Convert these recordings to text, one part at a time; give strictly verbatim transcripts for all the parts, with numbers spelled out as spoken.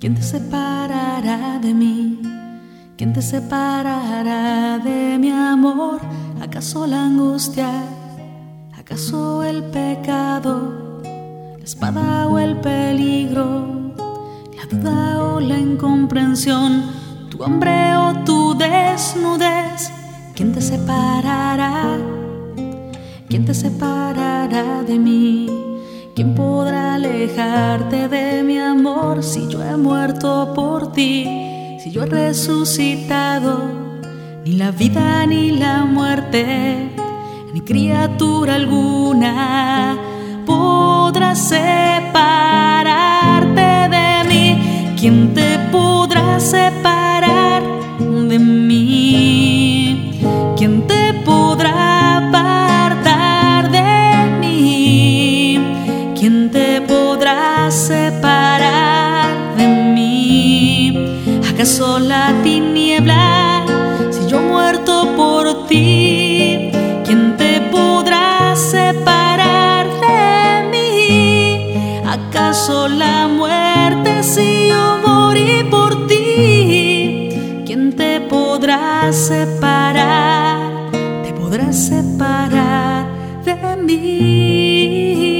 ¿Quién te separará de mí? ¿Quién te separará de mi amor? ¿Acaso la angustia? ¿Acaso el pecado? ¿La espada o el peligro? ¿La duda o la incomprensión? ¿Tu hambre o tu desnudez? ¿Quién te separará? ¿Quién te separará de mí? ¿Quién podrá alejarte de mi amor si yo he muerto por ti? Si yo he resucitado, ni la vida ni la muerte, ni criatura alguna podrá separarte de mí. ¿Quién te podrá separar de mí? ¿Quién te podrá apartar de mí? ¿Quién te podrá separar de mí? ¿Acaso la tiniebla, si yo he muerto por ti? ¿Quién te podrá separar de mí? ¿Acaso la muerte, si yo morí por ti? ¿Quién te podrá separar? Te podrá separar de mí.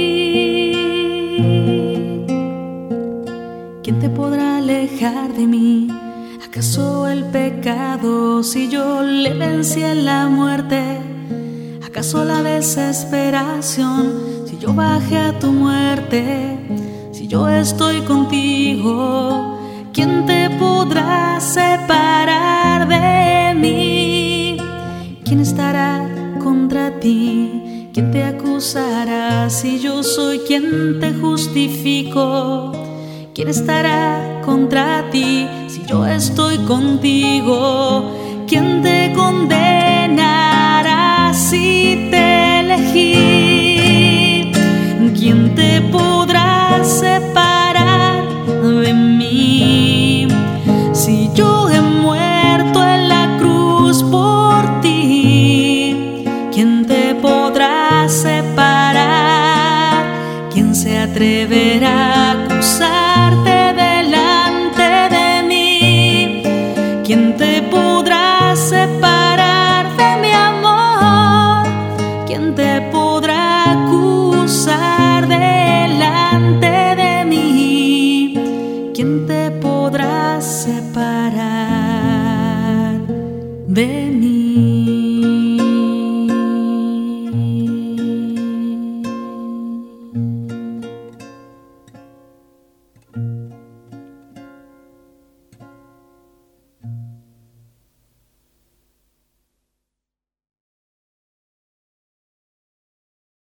¿Quién te podrá alejar de mí? ¿Acaso el pecado, si yo le vencí en la muerte? ¿Acaso la desesperación, si yo bajé a tu muerte? Si yo estoy contigo, ¿quién te podrá separar de mí? ¿Quién estará contra ti? ¿Quién te acusará si yo soy quien te justifico? ¿Quién estará contra ti si yo estoy contigo? ¿Quién te condenará si te elegí? ¿Quién te podrá separar de mí? Si yo he muerto en la cruz por ti, ¿quién te podrá separar? ¿Quién se atreverá a acusarte?